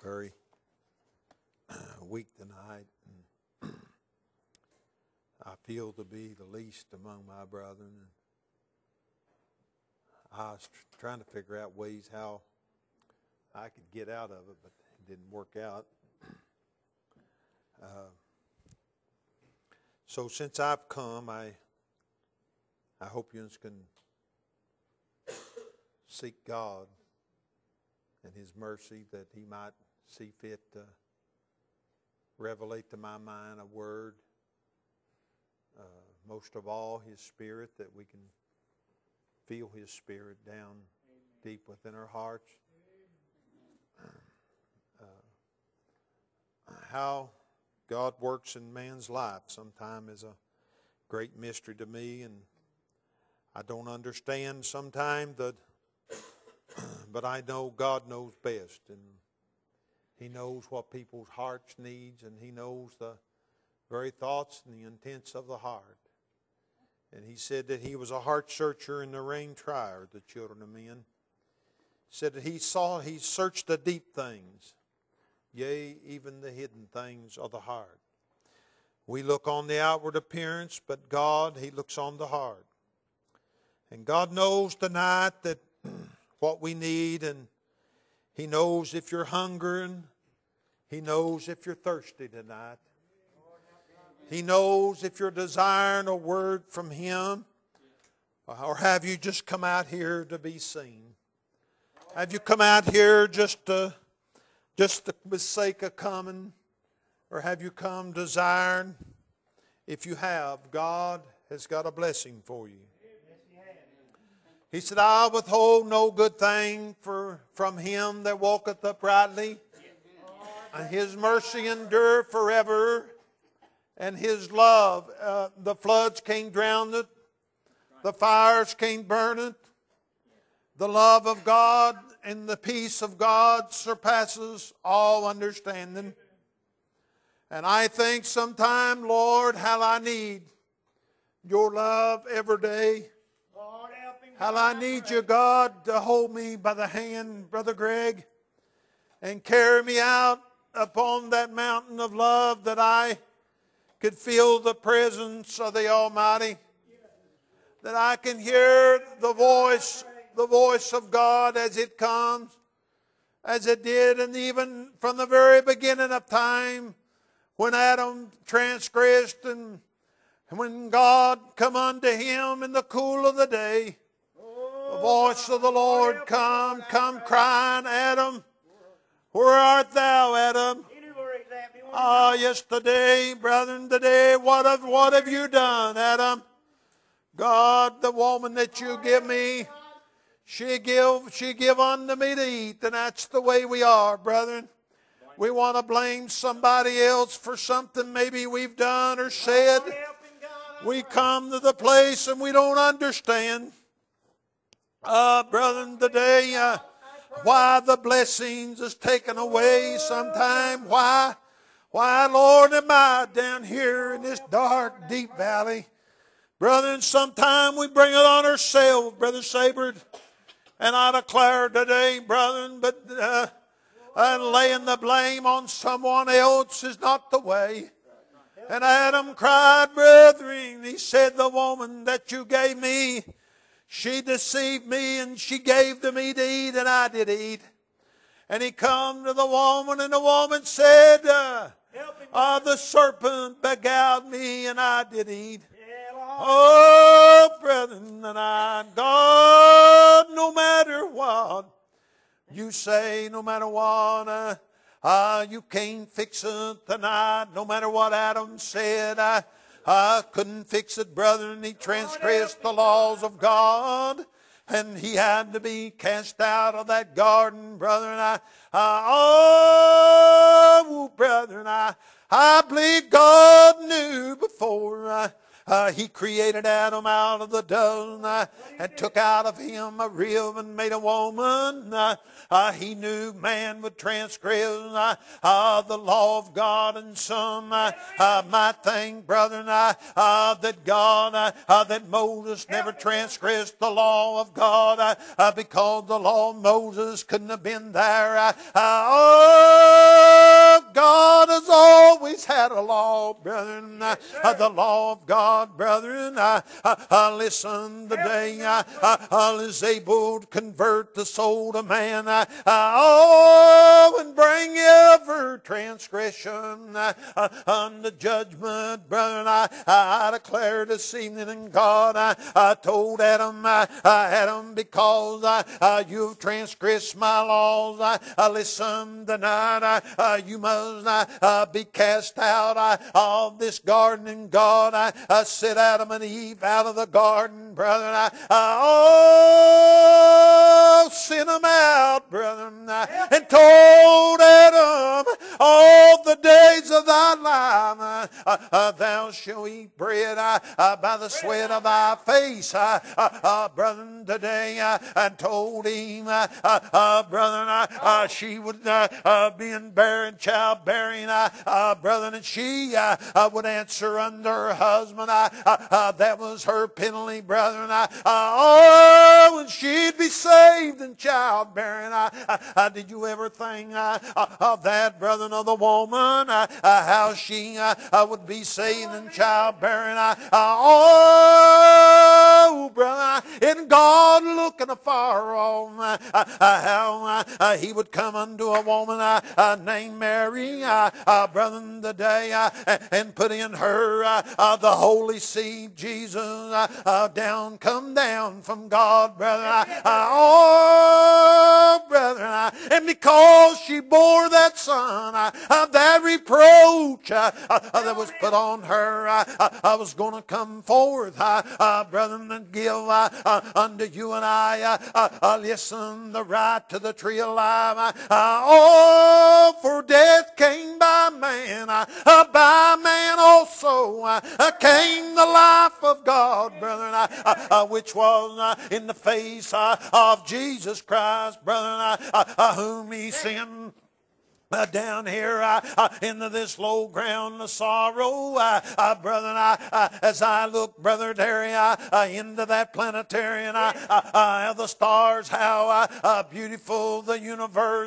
very weak tonight. I feel to be the least among my brethren. I was trying to figure out ways how I could get out of it, but it didn't work out. So since I've come, I hope you can seek God and His mercy that He might see fit to revelate to my mind a word. Most of all, His Spirit, that we can feel His Spirit down deep within our hearts. How God works in man's life sometimes is a great mystery to me, and I don't understand sometimes, but I know God knows best, and He knows what people's hearts needs, and He knows the very thoughts and the intents of the heart. And He said that He was a heart searcher and the rein trier of the children of men. He said that He searched the deep things, yea, even the hidden things of the heart. We look on the outward appearance, but God, He looks on the heart. And God knows tonight that what we need, and He knows if you're hungering, He knows if you're thirsty tonight. He knows if you're desiring a word from Him, or have you just come out here to be seen? Have you come out here just for the sake of coming? Or have you come desiring? If you have, God has got a blessing for you. He said, I'll withhold no good thing from him that walketh uprightly. And His mercy endure forever. And His love, the floods can't drown it. The fires can't burn it. The love of God and the peace of God surpasses all understanding. And I think sometime, Lord, how I need Your love every day. How I need You, God, to hold me by the hand, Brother Greg, and carry me out upon that mountain of love, that I could feel the presence of the Almighty, that I can hear the voice of God as it comes, as it did, and even from the very beginning of time, when Adam transgressed, and when God come unto him in the cool of the day, the voice of the Lord come crying, Adam, where art thou, Adam? Yesterday, brethren, today, what have you done, Adam? God, the woman that You give me, she give unto me to eat, and that's the way we are, brethren. We want to blame somebody else for something maybe we've done or said. We come to the place and we don't understand, brethren, today, why the blessings is taken away sometime. Why, Lord, am I down here in this dark, deep valley? Brethren, sometime we bring it on ourselves, Brother Sabre. And I declare today, brethren, but laying the blame on someone else is not the way. And Adam cried, brethren, he said, the woman that You gave me, she deceived me, and she gave to me to eat, and I did eat. And he come to the woman, and the woman said, the serpent beguiled me, and I did eat. Oh, brethren, and God, no matter what You say, no matter what, You can't fix it tonight. No matter what Adam said, I couldn't fix it, brethren. He transgressed the laws of God, and he had to be cast out of that garden, brethren. Brethren, I believe God knew before He created Adam out of the dust and took out of him a rib and made a woman. He knew man would transgress the law of God, and some might think, brethren, that God, that Moses never transgressed the law of God because the law of Moses couldn't have been there. Oh, God has always had a law, brethren. The law of God, brethren. Listen, today is able to convert the soul to man. And bring every transgression unto judgment, brethren. I declare this evening, and God, I told Adam, Adam, because you've transgressed my laws, listen tonight, you must be cast out of this garden. And God set Adam and Eve out of the garden, brethren. Sent them out, brethren, and told Adam, all the days of thy life thou shalt eat bread by the sweat of thy face, brethren, today, and told him, brethren, she would be in barren childbearing, brethren, and she would answer under her husband. That was her penalty, brethren. And she'd be saved in childbearing. Did you ever think of that, brethren, of the woman? How she would be saved in childbearing? Oh, brother, and God looking afar off, how he would come unto a woman named Mary, brethren, today, and put in her the holy seed, Jesus, come down from God, brethren. Oh, brethren, and because she bore that son, that reproach that was put on her, I was going to come forth, brethren, and give unto you and I, listen, the right to the tree of life. Oh, for death came by man also came the life of God, brethren, which was in the face of Jesus Christ, brethren, whom he sent down here into this low ground of sorrow, brethren, as I look, Brother Terry, into that planetarium of the stars, how beautiful the universe.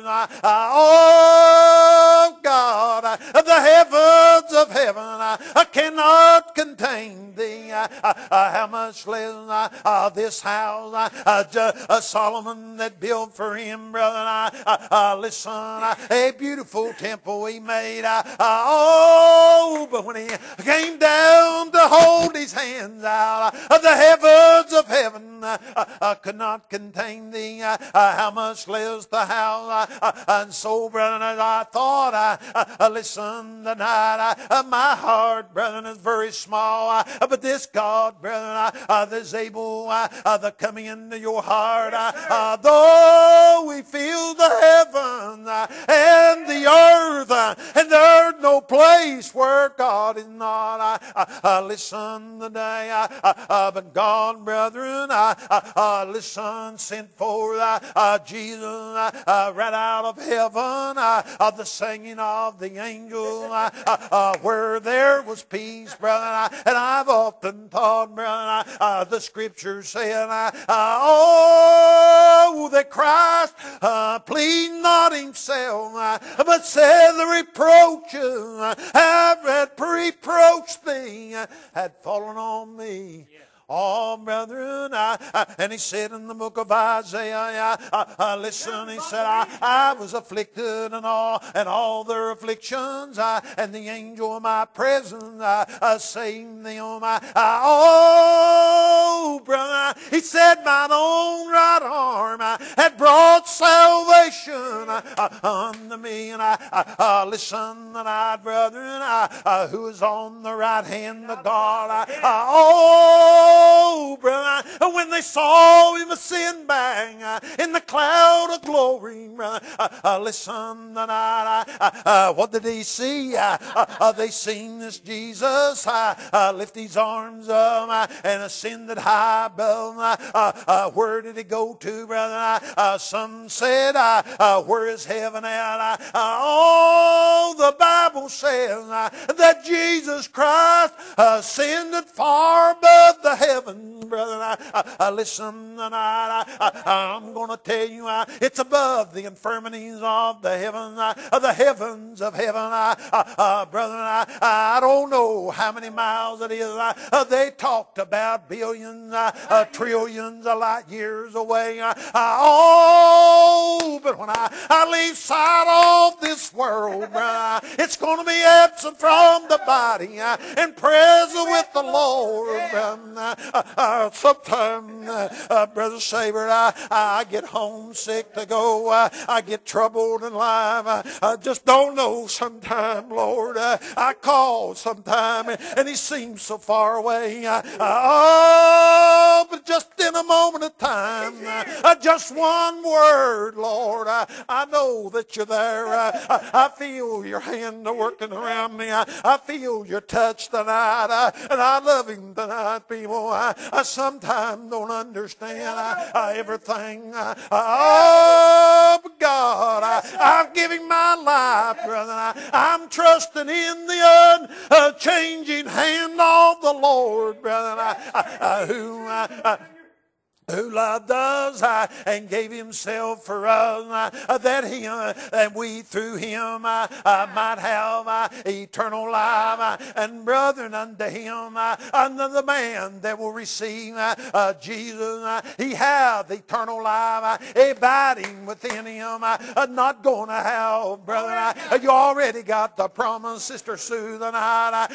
Oh, God, the heavens of heaven cannot contain thee. How much less this house Solomon that built for him, brother. Listen, a beautiful temple he made. But when he came down to hold his hands out, the heavens of heaven could not contain thee. How much less the house? And so, brethren, as I thought, listen tonight, my heart, brethren, is very small, but this God, brethren, that is able to come into your heart, though we feel the heaven and the earth, and there's no place where God is not. Listen today, but God, brethren, listen, sent forth Jesus right out of heaven, the singing of the angels, where there was peace, brethren. And I've often thought, brethren, the scriptures saying, oh, that Christ pleased not himself, but said the reproaches that reproached thee had fallen on me. Oh, brethren, and he said in the book of Isaiah, listen, he said, I was afflicted and all their afflictions, and the angel of my presence saved them. Oh, brother, he said, mine own right arm had brought salvation unto me. And listen tonight, brethren, who is on the right hand of God, oh, Oh, brother, when they saw him ascend back in the cloud of glory, brother, listen tonight, what did he see? They seen this Jesus lift his arms up and ascended high above. Where did he go to, brother? Some said, where is heaven at? Oh, the Bible says that Jesus Christ ascended far above the heavens, brother. Listen tonight, I'm going to tell you, it's above the infirmities of the heavens of heaven. Brother, I don't know how many miles it is. They talked about billions, trillions of light years away. Oh, but when I leave sight of this world, it's going to be absent from the body and present with the Lord. Sometimes, Brother Saber, I get homesick to go. I get troubled in life. I just don't know sometime, Lord. I call sometime and he seems so far away. Oh, but just in a moment of time, just one word, Lord. I know that you're there. I feel your hand working around me. I feel your touch tonight. And I love him tonight, people. I sometimes don't understand everything. Oh, God, I'm giving my life, brother. I'm trusting in the unchanging hand of the Lord, brother, who loved us and gave himself for us, that we through him might have eternal life. And brethren, unto him, unto the man that will receive Jesus, he hath eternal life abiding within him, not going to hell, brother. You already got the promise, Sister Sue, tonight.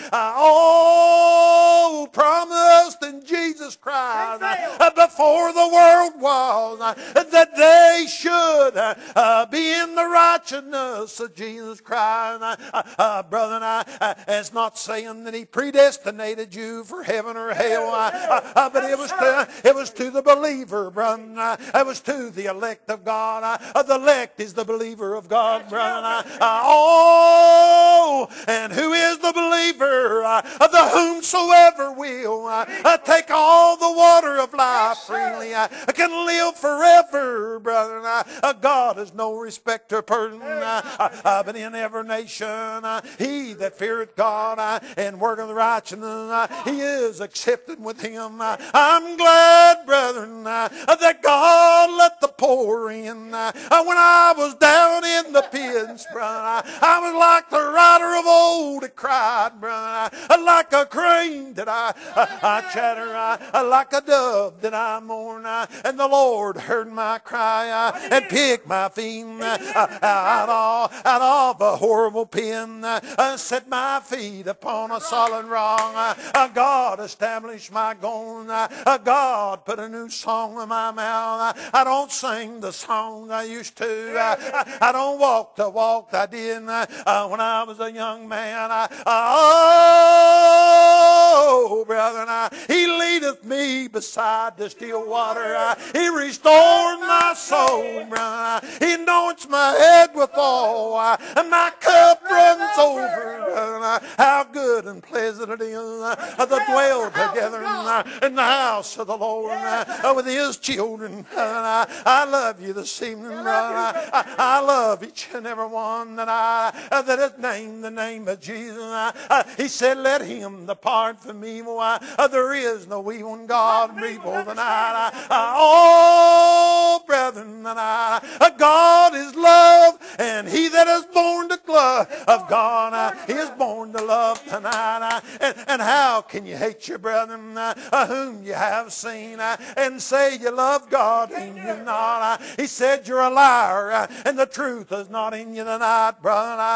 Oh, promised in Jesus Christ before the world was that they should be in the righteousness of Jesus Christ. Brother, it's not saying that he predestinated you for heaven or hell, but it was to the believer, brother. It was to the elect of God. The elect is the believer of God, brother. Oh, and who is the believer? The whomsoever will take all the water of life freely can live forever, brother. God is no respecter of person, but in every nation he that feareth God and worketh righteousness, he is accepted with him. I'm glad, brethren, that God let the poor in. When I was down in the pits, brother, I was like the writer of old that cried, brother, like a crane that I chatter, like a dove that I mourn, and the Lord heard my cry and picked my feet out of a horrible pen, set my feet upon a solid rock. God established my going. God put a new song in my mouth. I don't sing the songs I used to. I don't walk the walk I did when I was a young man. Oh, brother, he leadeth me beside the still water. He restored my soul, brother. He anoints my head with oil, and my cup runs over, brother. How good and pleasant it is to dwell together in the house of the Lord with his children. I love you this evening, brother. I love each and every one that is named the name of Jesus. He said, let him depart from evil. There is no evil in God, people tonight. Oh, brethren, God is love, and he that is born to love of God is born to love tonight. And how can you hate your brethren whom you have seen and say you love God and you're not? He said you're a liar and the truth is not in you tonight, brother.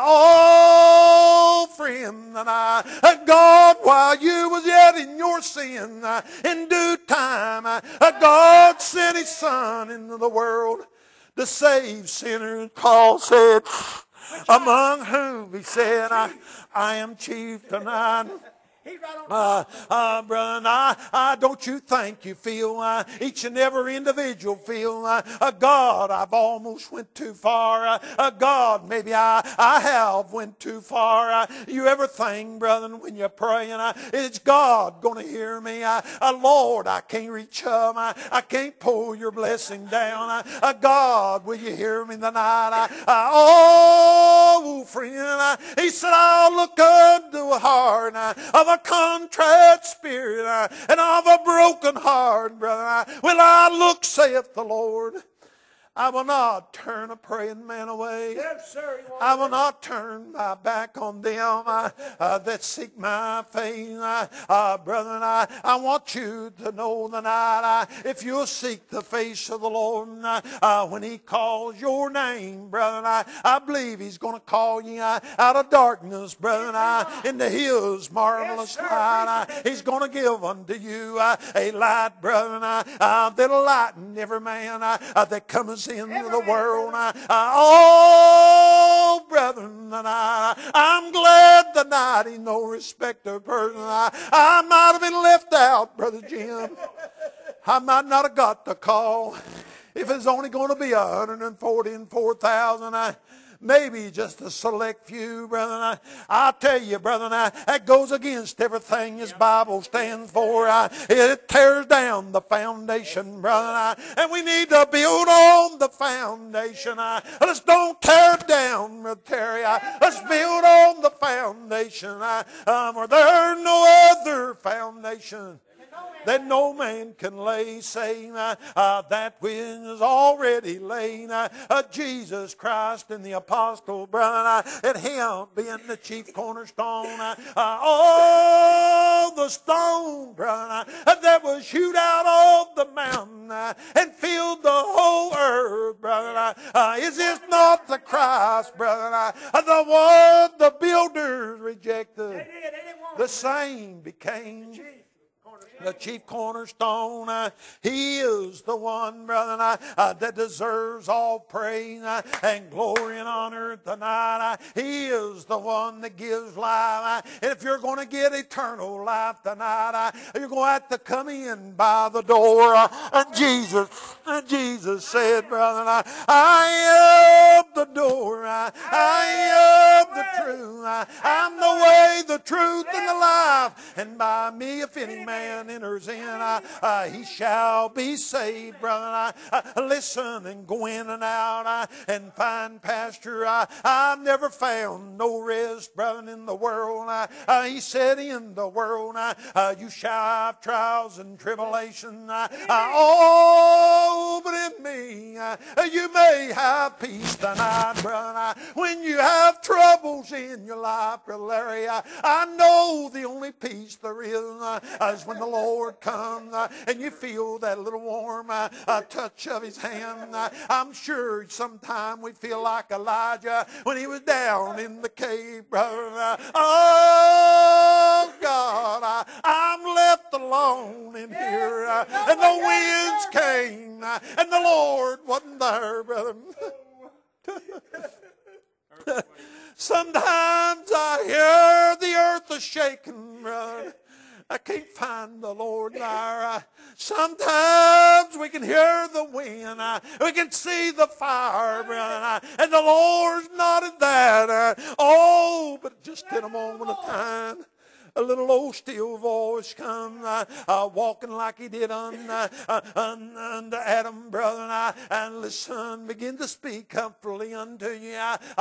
Oh, friend, God, while you was yet in your sin, in due time, God sent his Son into the world to save sinners. Paul said, among whom he said, I am chief tonight. Brother, don't you think you feel, each and every individual feel, God, I've almost went too far. God, maybe I have went too far. You ever think, brother, when you're praying, is God going to hear me? Lord, I can't reach up. I can't pull your blessing down. God, will you hear me tonight? Oh, friend, he said, I'll look unto a heart of a contrite spirit and of a broken heart, brother. Will I look, saith the Lord. I will not turn a praying man away. Yes, sir, I will not turn my back on them that seek my face. Brethren, I want you to know tonight, if you'll seek the face of the Lord when He calls your name, brethren, I believe He's going to call you out of darkness, brethren, into His marvelous light. He's going to give unto you a light, brethren, that'll lighten every man that comes into the world. Oh, brethren, I'm glad tonight He's no respecter of person. I might have been left out, Brother Jim. I might not have got the call. If it's only going to be 144,000, maybe just a select few, brethren. I tell you, brethren, that goes against everything His Bible stands for. It tears down the foundation, brethren. And we need to build on the foundation. Let's don't tear it down, Brother Terry. Let's build on the foundation. For there's no other foundation that no man can lay, saying that which is already laid. Jesus Christ and the apostle, brother, and Him being the chief cornerstone. Oh, the stone, brother, that was hewed out of the mountain and filled the whole earth, brother. Is this not the Christ, brother? The one the builders rejected, the same became the chief cornerstone. He is the one, brother, that deserves all praise and glory and honor tonight. He is the one that gives life. And if you're going to get eternal life tonight, you're going to have to come in by the door. And Jesus said, brother, I am the door. I am the truth. I'm the way, the truth, and the life. And by me, if any man enters in, he shall be saved, brother. Listen and go in and out and find pasture. I've never found no rest, brother, in the world. He said, in the world you shall have trials and tribulation. Oh, but in me you may have peace tonight, brother. When you have troubles in your life, Brother Larry, I know the only peace there is when the Lord comes and you feel that little warm touch of His hand. I'm sure sometime we feel like Elijah when he was down in the cave, brother. Oh, God, I'm left alone in here. And the winds came and the Lord wasn't there, brother. Sometimes I hear the earth is shaking, brother. I can't find the Lord there. Sometimes we can hear the wind. We can see the fire, brother. And the Lord's not in that. Oh, but just in a moment of time, a little old still voice comes walking like He did unto Adam, brother, and listen, begin to speak comfortably unto you.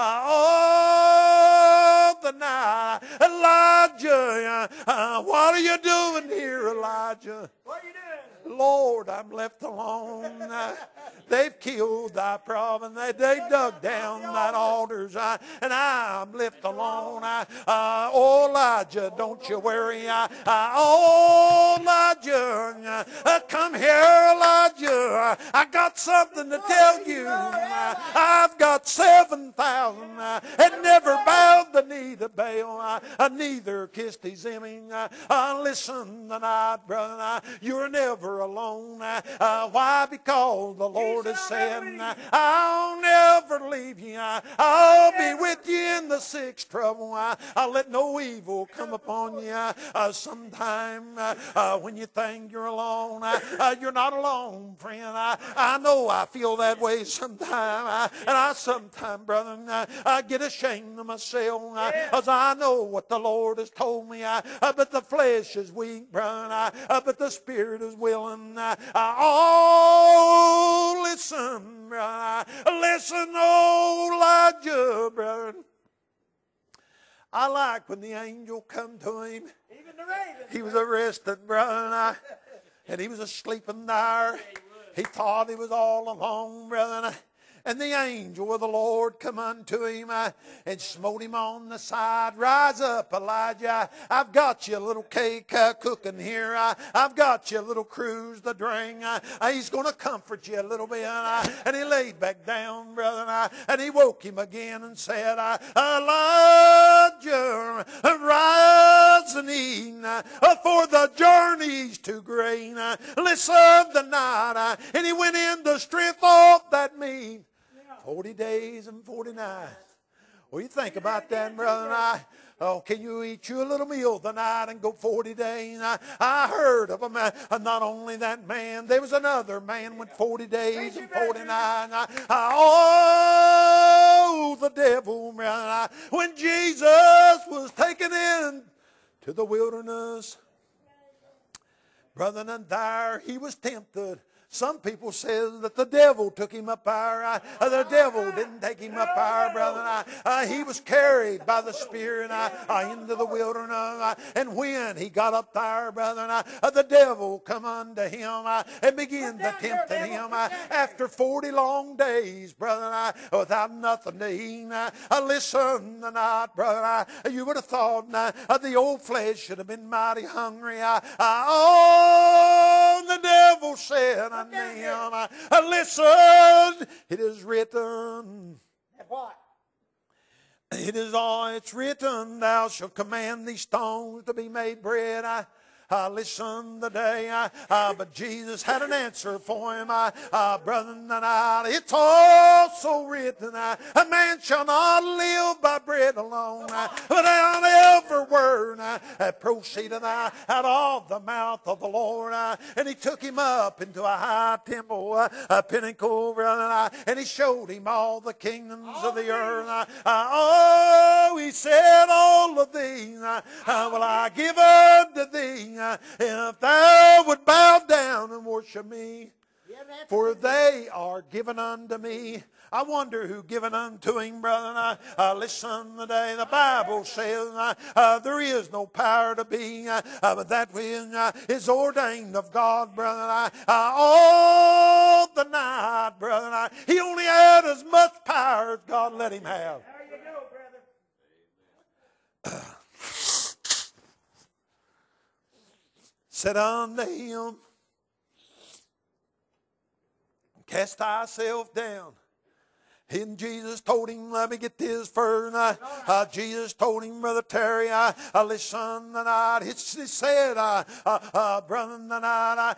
Oh, the night, Elijah, what are you doing here, Elijah? What are you doing? Lord, I'm left alone. They've killed thy prophet. They dug down thine altars, and I'm left alone. Oh, Elijah, don't you worry. Oh, Elijah, come here, Elijah. I got something to tell you. I've got about 7,000 had never bowed the knee to Baal, neither kissed his image. Listen tonight, brother, you're never alone. Why? Because the Lord has said, I'll never leave you. I'll be with you in the sixth trouble. I'll let no evil come upon you. Sometime when you think you're alone, you're not alone, friend. I know I feel that way sometime. And I sometimes, brother, I get ashamed of myself because I know what the Lord has told me. But the flesh is weak, brother. But the spirit is willing. Oh, listen, brother. Listen, oh, Elijah, brother. I like when the angel come to him. Even the raven. He was arrested, brother, and he was asleep in there. He thought he was all alone, brother. And the angel of the Lord come unto him and smote him on the side. Rise up, Elijah. I've got you a little cake cooking here. I've got you a little cruise to drink. He's going to comfort you a little bit. And he laid back down, brother, and he woke him again and said, Elijah, rise and eat, for the journey's too great. Listen tonight. And he went in to strength off that meat. 40 days and 40 nights. What do you think about that, brother and I? Oh, can you eat you a little meal tonight and go 40 days? I heard of a man. Not only that man, there was another man went 40 days and 49. Oh, the devil, brother. When Jesus was taken in to the wilderness, brother, and there he was tempted. Some people say that the devil took him up there. The devil didn't take him up there, brother. He was carried by the Spirit into the wilderness. And when he got up there, brother, the devil come unto him and began to tempt him. After 40 long days, brother, without nothing to eat. Listen tonight, brother, you would have thought the old flesh should have been mighty hungry. Oh, the devil said, listen, it is written. What? It's written, thou shalt command these stones to be made bread. Listen today, but Jesus had an answer for him, brother and I. It's also written, a man shall not live by bread alone, but on every word that proceedeth out of the mouth of the Lord. And he took him up into a high temple, a pinnacle, brother, and he showed him all the kingdoms of the earth. Oh, he said, all of these will I give unto thee, if thou would bow down and worship me, for they are given unto me. I wonder who given unto him, brother. Listen today, the Bible says there is no power to be, but that which is ordained of God, brother. All the night, brother, he only had as much power as God let him have. There you go, brother. Said unto him, cast thyself down. And Jesus told him, let me get this first. Jesus told him, Brother Terry, listen tonight. He said, brother tonight,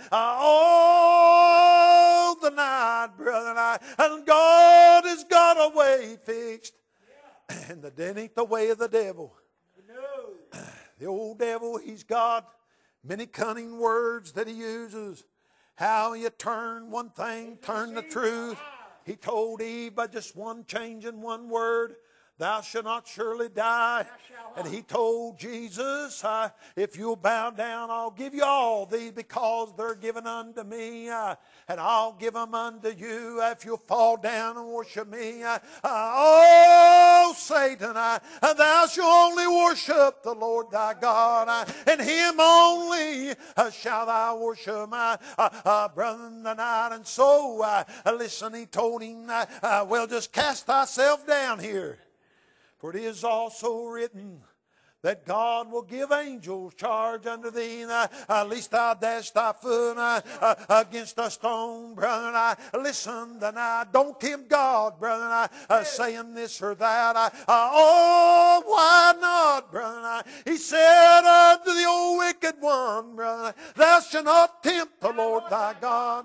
all the night, brother, and God has got a way fixed. And that ain't the way of the devil. The old devil, he's got many cunning words that he uses. How you turn one thing, turn the truth. He told Eve by just one change in one word, thou shalt not surely die. And he told Jesus, if you'll bow down, I'll give you all these because they're given unto me. And I'll give them unto you if you'll fall down and worship me. Oh, Satan, thou shalt only worship the Lord thy God, and him only shall thou worship, brother, tonight. And so, listen, he told him, well, just cast thyself down here. For it is also written, that God will give angels charge unto thee. Lest thou dash thy foot against a stone, brother. Listen tonight. Don't tempt God, brother, saying this or that. Oh, why not, brother? He said unto the old wicked one, brother, thou shalt not tempt the Lord thy God.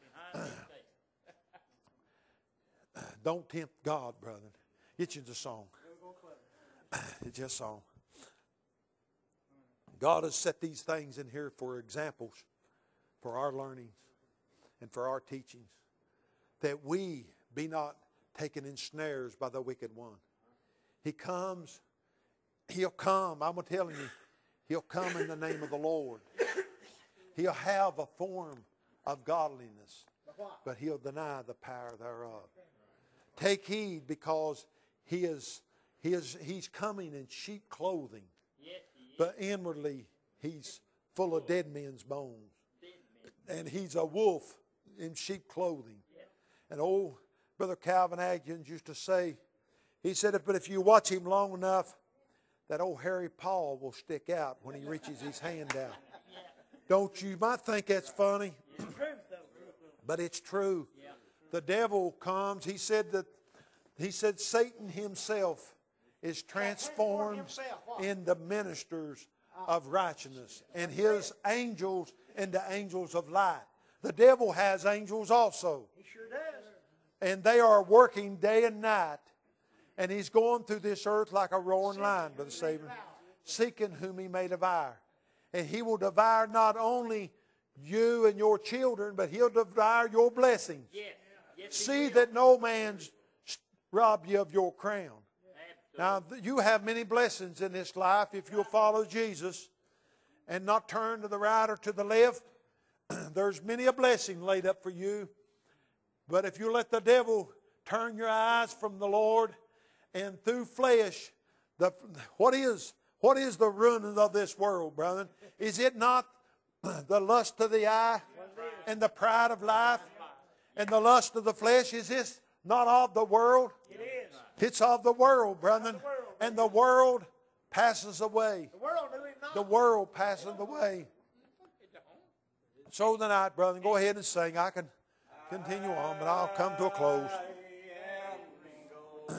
Don't tempt God, brother. Get you the song. It's just a song. God has set these things in here for examples, for our learnings, and for our teachings, that we be not taken in snares by the wicked one. He comes, he'll come, I'm telling you, he'll come in the name of the Lord. He'll have a form of godliness, but he'll deny the power thereof. Take heed, because he's coming in sheep clothing. But inwardly, he's full of dead men's bones. And he's a wolf in sheep clothing. And old Brother Calvin Atkins used to say, he said, but if you watch him long enough, that old hairy paw will stick out when he reaches his hand out. Don't you? You might think that's funny, but it's true. The devil comes. He said Satan himself is transformed into ministers of righteousness, and his angels into angels of light. The devil has angels also. He sure does. And they are working day and night. And he's going through this earth like a roaring lion, Brother Saban, seeking whom he may devour. And he will devour not only you and your children, but he'll devour your blessings. See that no man rob you of your crown. Now, you have many blessings in this life if you'll follow Jesus and not turn to the right or to the left. There's many a blessing laid up for you. But if you let the devil turn your eyes from the Lord and through flesh, what is the ruin of this world, brother? Is it not the lust of the eye and the pride of life and the lust of the flesh? Is this not of the world? It is. It's of the world, brethren. And the world passes away. The world passes away. So tonight, brethren, go ahead and sing. I can continue on, but I'll come to a close.